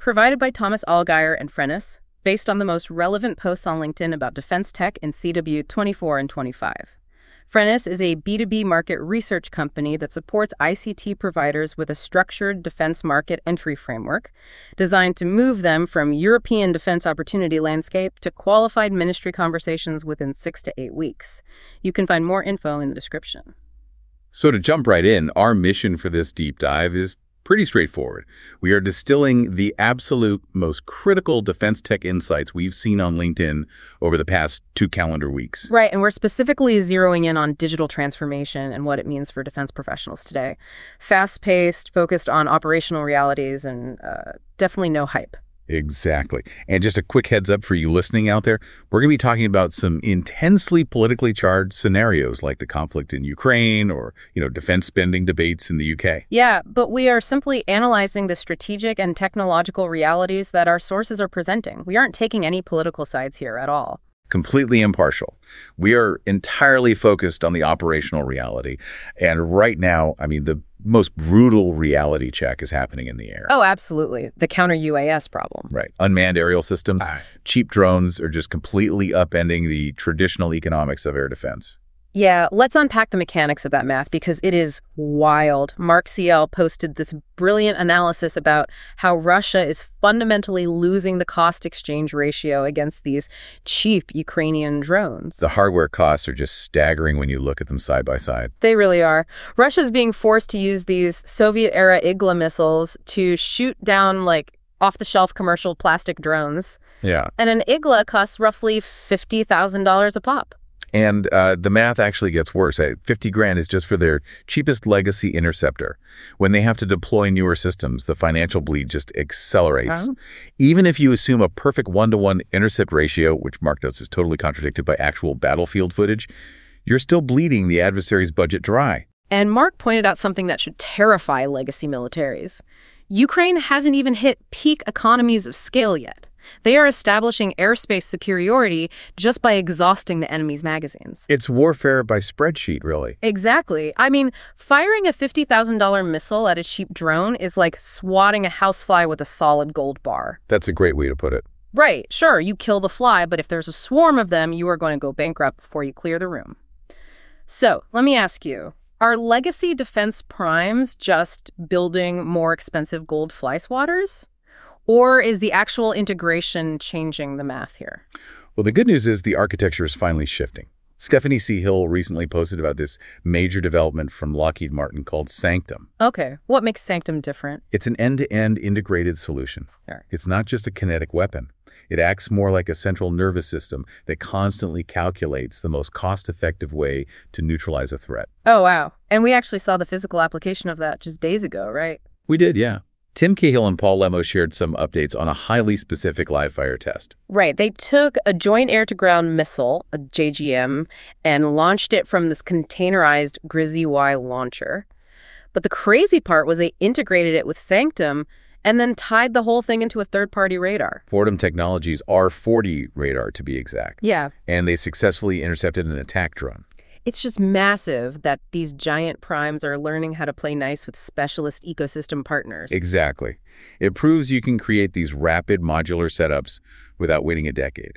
provided by Thomas Allgeier and Frennis, based on the most relevant posts on LinkedIn about defense tech in CW 24 and 25. Frennis is a B2B market research company that supports ICT providers with a structured defense market entry framework designed to move them from European defense opportunity landscape to qualified ministry conversations within 6 to 8 weeks. You can find more info in the description. So to jump right in, our mission for this deep dive is pretty straightforward. We are distilling the absolute most critical defense tech insights we've seen on LinkedIn over the past 2 calendar weeks. Right, and we're specifically zeroing in on digital transformation and what it means for defense professionals today. Fast-paced, focused on operational realities, and definitely no hype. Exactly. And just a quick heads up for you listening out there, we're going to be talking about some intensely politically charged scenarios like the conflict in Ukraine or, defense spending debates in the UK. Yeah, but we are simply analyzing the strategic and technological realities that our sources are presenting. We aren't taking any political sides here at all. Completely impartial. We are entirely focused on the operational reality. And right now, the most brutal reality check is happening in the air. Oh, absolutely. The counter-UAS problem. Right. Unmanned aerial systems, cheap drones are just completely upending the traditional economics of air defense. Yeah, let's unpack the mechanics of that math because it is wild. Mark CL posted this brilliant analysis about how Russia is fundamentally losing the cost exchange ratio against these cheap Ukrainian drones. The hardware costs are just staggering when you look at them side by side. They really are. Russia's being forced to use these Soviet-era Igla missiles to shoot down, off-the-shelf commercial plastic drones. Yeah. And an Igla costs roughly $50,000 a pop. And the math actually gets worse. $50,000 is just for their cheapest legacy interceptor. When they have to deploy newer systems, the financial bleed just accelerates. Oh. Even if you assume a perfect 1-to-1 intercept ratio, which Mark notes is totally contradicted by actual battlefield footage, you're still bleeding the adversary's budget dry. And Mark pointed out something that should terrify legacy militaries. Ukraine hasn't even hit peak economies of scale yet. They are establishing airspace superiority just by exhausting the enemy's magazines. It's warfare by spreadsheet, really. Exactly. Firing a $50,000 missile at a cheap drone is like swatting a housefly with a solid gold bar. That's a great way to put it. Right. Sure, you kill the fly, but if there's a swarm of them, you are going to go bankrupt before you clear the room. So, let me ask you, are legacy defense primes just building more expensive gold fly swatters? Or is the actual integration changing the math here? Well, the good news is the architecture is finally shifting. Stephanie C. Hill recently posted about this major development from Lockheed Martin called Sanctum. Okay, what makes Sanctum different? It's an end-to-end integrated solution. Sure. It's not just a kinetic weapon. It acts more like a central nervous system that constantly calculates the most cost-effective way to neutralize a threat. Oh, wow. And we actually saw the physical application of that just days ago, right? We did, yeah. Tim Cahill and Paul Lemo shared some updates on a highly specific live-fire test. Right. They took a joint air-to-ground missile, a JGM, and launched it from this containerized Grizzly-Y launcher. But the crazy part was they integrated it with Sanctum and then tied the whole thing into a third-party radar. Fordham Technologies' R40 radar, to be exact. Yeah. And they successfully intercepted an attack drone. It's just massive that these giant primes are learning how to play nice with specialist ecosystem partners. Exactly. It proves you can create these rapid modular setups without waiting a decade.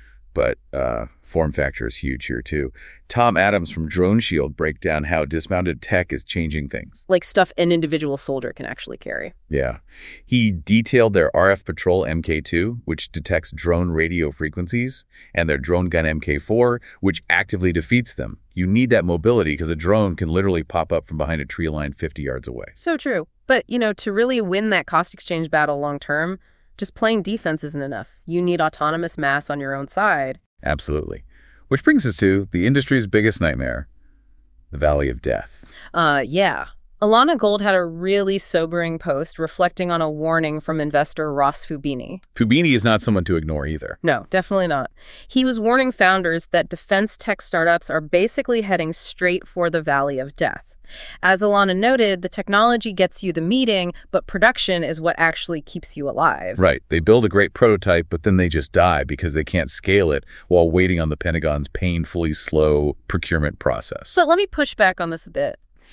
But form factor is huge here, too. Tom Adams from Drone Shield breaks down how dismounted tech is changing things. Like stuff an individual soldier can actually carry. Yeah. He detailed their RF Patrol MK2, which detects drone radio frequencies, and their Drone Gun MK4, which actively defeats them. You need that mobility because a drone can literally pop up from behind a tree line 50 yards away. So true. But, to really win that cost exchange battle long term, just playing defense isn't enough. You need autonomous mass on your own side. Absolutely. Which brings us to the industry's biggest nightmare, the Valley of Death. Yeah. Alana Gold had a really sobering post reflecting on a warning from investor Ross Fubini. Fubini is not someone to ignore either. No, definitely not. He was warning founders that defense tech startups are basically heading straight for the Valley of Death. As Alana noted, the technology gets you the meeting, but production is what actually keeps you alive. Right. They build a great prototype, but then they just die because they can't scale it while waiting on the Pentagon's painfully slow procurement process. But let me push back on this a bit.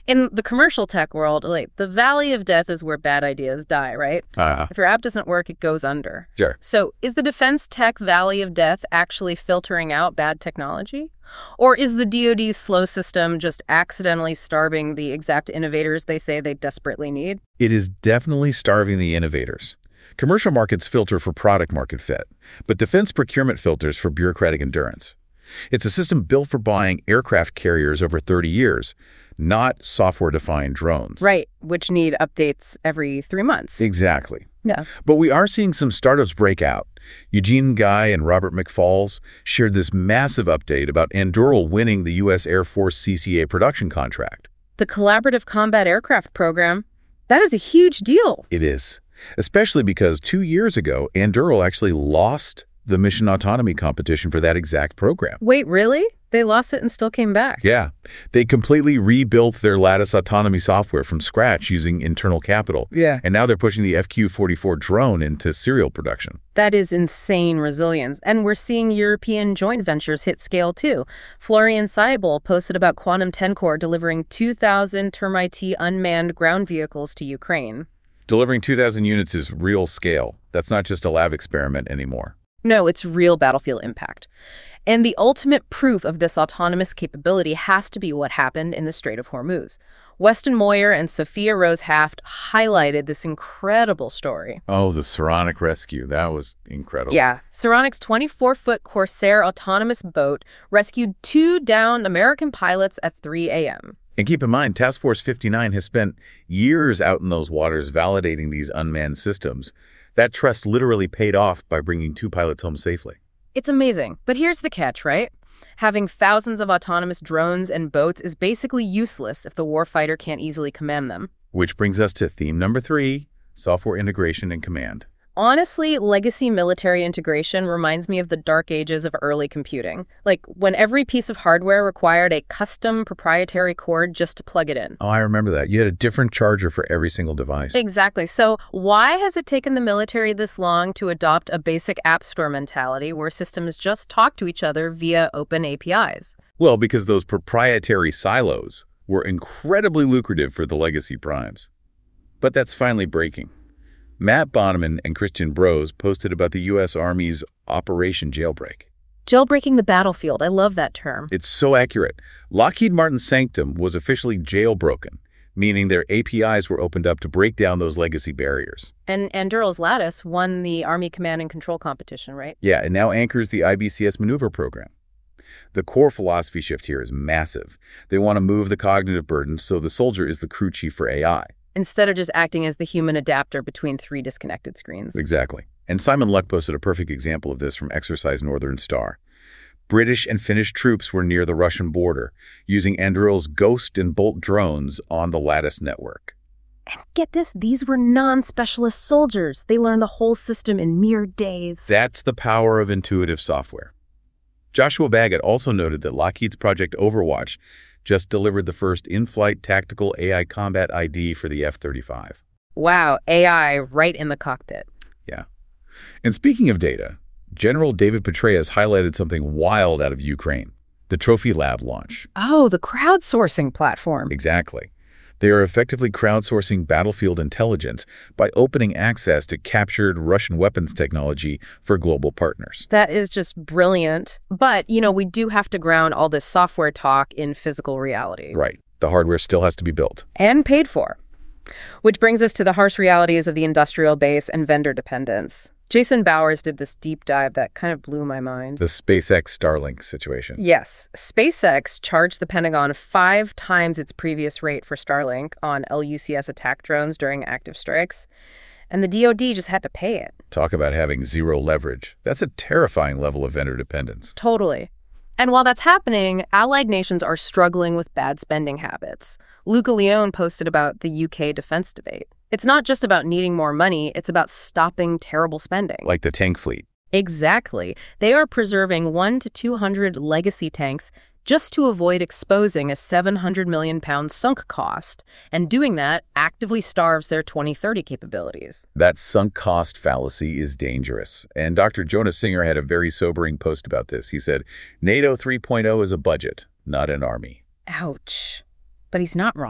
In the commercial tech world, like, the valley of death is where bad ideas die, right? If your app doesn't work, it goes under. Sure. So is the defense tech valley of death actually filtering out bad technology? Or is the DoD's slow system just accidentally starving the exact innovators they say they desperately need? It is definitely starving the innovators. Commercial markets filter for product market fit, but defense procurement filters for bureaucratic endurance. It's a system built for buying aircraft carriers over 30 years, not software-defined drones. Right, which need updates every 3 months. Exactly. Yeah. But we are seeing some startups break out. Eugene Guy and Robert McFalls shared this massive update about Anduril winning the U.S. Air Force CCA production contract. The Collaborative Combat Aircraft Program, that is a huge deal. It is, especially because 2 years ago, Anduril actually lost the mission autonomy competition for that exact program. Wait, really? They lost it and still came back? Yeah. They completely rebuilt their Lattice autonomy software from scratch using internal capital. Yeah. And now they're pushing the FQ-44 drone into serial production. That is insane resilience. And we're seeing European joint ventures hit scale, too. Florian Seibel posted about Quantum Tencor delivering 2,000 Termite unmanned ground vehicles to Ukraine. Delivering 2,000 units is real scale. That's not just a lab experiment anymore. No, it's real battlefield impact. And the ultimate proof of this autonomous capability has to be what happened in the Strait of Hormuz. Weston Moyer and Sophia Rose Haft highlighted this incredible story. Oh, the Saronic rescue. That was incredible. Yeah. Saronic's 24-foot Corsair autonomous boat rescued 2 downed American pilots at 3 a.m. And keep in mind, Task Force 59 has spent years out in those waters validating these unmanned systems. That trust literally paid off by bringing 2 pilots home safely. It's amazing. But here's the catch, right? Having thousands of autonomous drones and boats is basically useless if the warfighter can't easily command them. Which brings us to theme number 3, software integration and command. Honestly, legacy military integration reminds me of the dark ages of early computing. Like when every piece of hardware required a custom proprietary cord just to plug it in. Oh, I remember that. You had a different charger for every single device. Exactly. So why has it taken the military this long to adopt a basic app store mentality where systems just talk to each other via open APIs? Well, because those proprietary silos were incredibly lucrative for the legacy primes. But that's finally breaking. Matt Bonneman and Christian Brose posted about the U.S. Army's Operation Jailbreak. Jailbreaking the battlefield. I love that term. It's so accurate. Lockheed Martin's Sanctum was officially jailbroken, meaning their APIs were opened up to break down those legacy barriers. And Anduril's Lattice won the Army Command and Control competition, right? Yeah, it now anchors the IBCS maneuver program. The core philosophy shift here is massive. They want to move the cognitive burden so the soldier is the crew chief for AI. Instead of just acting as the human adapter between 3 disconnected screens. Exactly. And Simon Luck posted a perfect example of this from Exercise Northern Star. British and Finnish troops were near the Russian border, using Anduril's Ghost and Bolt drones on the Lattice network. And get this, these were non-specialist soldiers. They learned the whole system in mere days. That's the power of intuitive software. Joshua Baggett also noted that Lockheed's Project Overwatch just delivered the first in-flight tactical AI combat ID for the F-35. Wow, AI right in the cockpit. Yeah. And speaking of data, General David Petraeus highlighted something wild out of Ukraine, the Trophy Lab launch. Oh, the crowdsourcing platform. Exactly. They are effectively crowdsourcing battlefield intelligence by opening access to captured Russian weapons technology for global partners. That is just brilliant. But, we do have to ground all this software talk in physical reality. Right. The hardware still has to be built. And paid for. Which brings us to the harsh realities of the industrial base and vendor dependence. Jason Bowers did this deep dive that kind of blew my mind. The SpaceX Starlink situation. Yes. SpaceX charged the Pentagon 5 times its previous rate for Starlink on LUCS attack drones during active strikes, and the DoD just had to pay it. Talk about having zero leverage. That's a terrifying level of vendor dependence. Totally. And while that's happening, allied nations are struggling with bad spending habits. Luca Leone posted about the UK defense debate. It's not just about needing more money, it's about stopping terrible spending. Like the tank fleet. Exactly. They are preserving 100 to 200 legacy tanks just to avoid exposing a £700 million sunk cost. And doing that actively starves their 2030 capabilities. That sunk cost fallacy is dangerous. And Dr. Jonas Singer had a very sobering post about this. He said, NATO 3.0 is a budget, not an army. Ouch. But he's not wrong.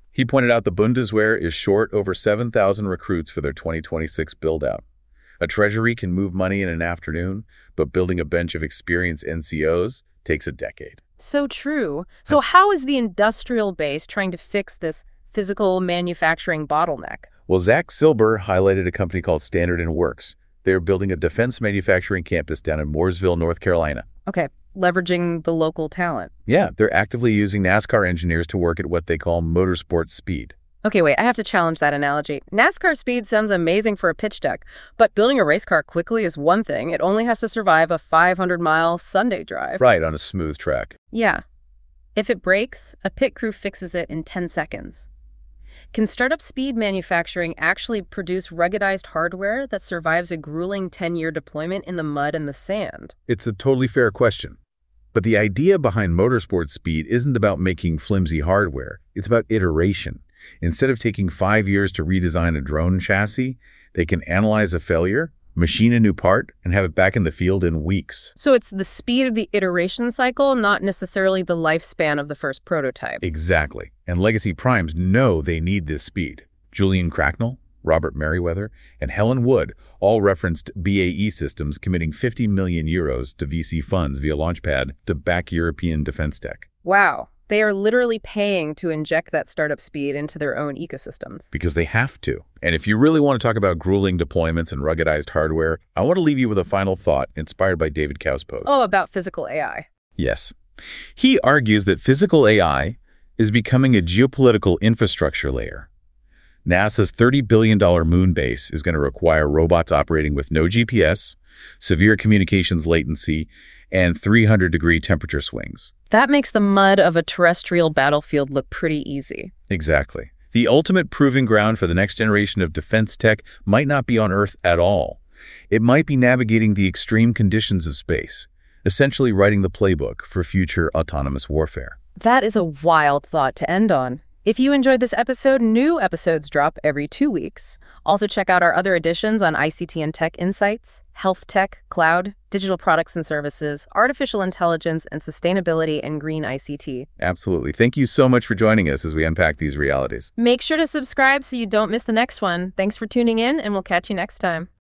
He pointed out the Bundeswehr is short over 7,000 recruits for their 2026 build-out. A treasury can move money in an afternoon, but building a bench of experienced NCOs takes a decade. So true. So how is the industrial base trying to fix this physical manufacturing bottleneck? Well, Zach Silber highlighted a company called Standard & Works. They're building a defense manufacturing campus down in Mooresville, North Carolina. Okay, leveraging the local talent. Yeah, they're actively using NASCAR engineers to work at what they call motorsport speed. Okay, wait, I have to challenge that analogy. NASCAR speed sounds amazing for a pitch deck, but building a race car quickly is one thing. It only has to survive a 500-mile Sunday drive. Right, on a smooth track. Yeah. If it breaks, a pit crew fixes it in 10 seconds. Can startup speed manufacturing actually produce ruggedized hardware that survives a grueling 10-year deployment in the mud and the sand? It's a totally fair question. But the idea behind motorsport speed isn't about making flimsy hardware. It's about iteration. Instead of taking 5 years to redesign a drone chassis, they can analyze a failure, machine a new part, and have it back in the field in weeks. So it's the speed of the iteration cycle, not necessarily the lifespan of the first prototype. Exactly. And legacy primes know they need this speed. Julian Cracknell, Robert Merriweather, and Helen Wood all referenced BAE Systems committing 50 million euros to VC funds via Launchpad to back European defense tech. Wow. They are literally paying to inject that startup speed into their own ecosystems. Because they have to. And if you really want to talk about grueling deployments and ruggedized hardware, I want to leave you with a final thought inspired by David Cow's post. Oh, about physical AI. Yes. He argues that physical AI is becoming a geopolitical infrastructure layer. NASA's $30 billion moon base is going to require robots operating with no GPS, severe communications latency, and 300-degree temperature swings. That makes the mud of a terrestrial battlefield look pretty easy. Exactly. The ultimate proving ground for the next generation of defense tech might not be on Earth at all. It might be navigating the extreme conditions of space, essentially writing the playbook for future autonomous warfare. That is a wild thought to end on. If you enjoyed this episode, new episodes drop every 2 weeks. Also check out our other editions on ICT and Tech Insights, Health Tech, Cloud, Digital Products and Services, Artificial Intelligence, and Sustainability and Green ICT. Absolutely. Thank you so much for joining us as we unpack these realities. Make sure to subscribe so you don't miss the next one. Thanks for tuning in, and we'll catch you next time.